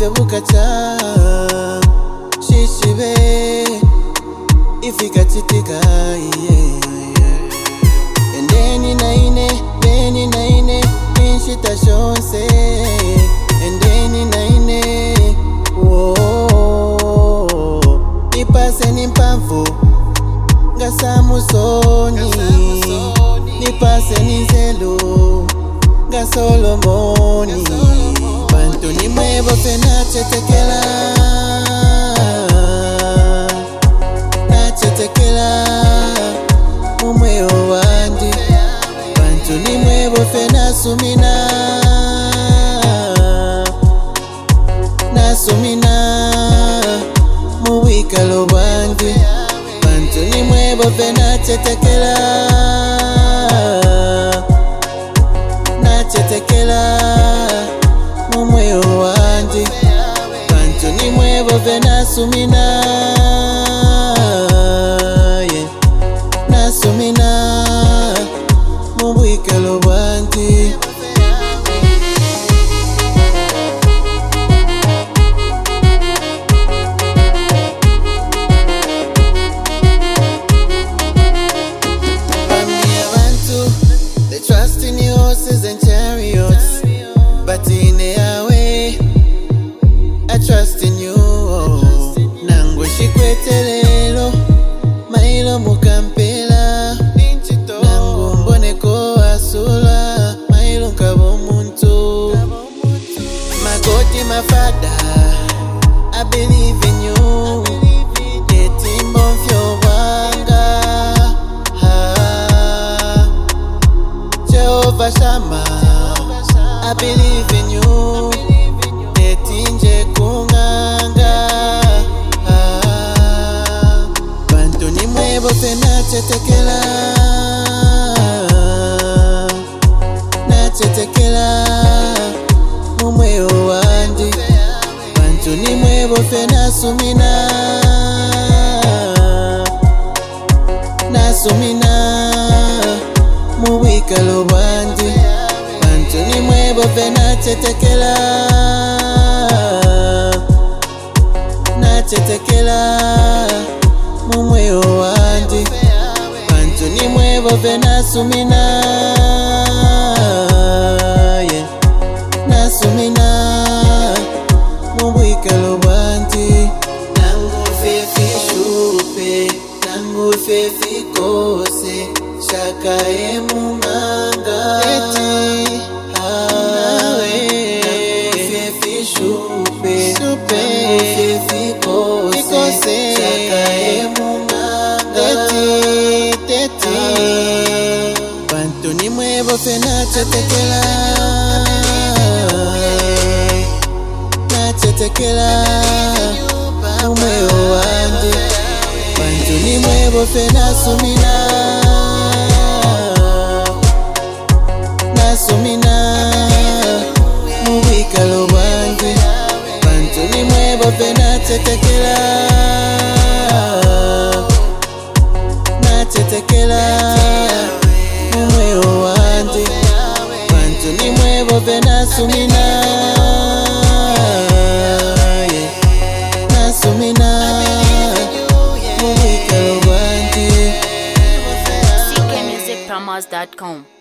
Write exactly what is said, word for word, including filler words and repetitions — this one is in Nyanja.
ife bukacha shishibe ifika titika yeah. Endeni naine beni naine inshita shonse endeni naine oh nipase nimpamvu ngasamusoni nipase nizelo nga Solomoni bantu nimwe bofe nachetekela nachetekela mumwe owandi bantu nimwe bofe nasumina nasumina muwikalo bwandi bantu nimwe bofe nachetekela nachetekela mumwe owandi bantu nimwe bofe nasumina yeah. nasumina mubwikalo bwandi trust in your horses and chariots, but in their way, I trust in you. Nangu shikwetelelo, mailo mukampela. Nangu mboneko asula, mailo nkabo muntu. My God, my Father, I believe in you. Shama, I believe in you. Etinje kunganga ah. Bantu nimwe bofe nachetekela nachetekela mumwe owandi bantu nimwe bofe nasumina nasumina muwikalo bwandi bantu nimwe bofe nachetekela nachetekela mumwe owandi bantu nimwe bofe nasumina yeah. nasumina muwikalo bwandi nangu fefi shupe nangu fefi kose shaka emumanga eti hawe fefi shupe shupe fefi kose shaka emumanga eti teti bantu nimwe bofe nachetekela nachetekela mumwe owandi bantu nimwe bofe nasumina nasumina muwikalo bwandi bantu nimwe bofe nachetekela nachetekela mumwe owandi bantu nimwe bofe nasumina yeah. nasumina C K music promos dot com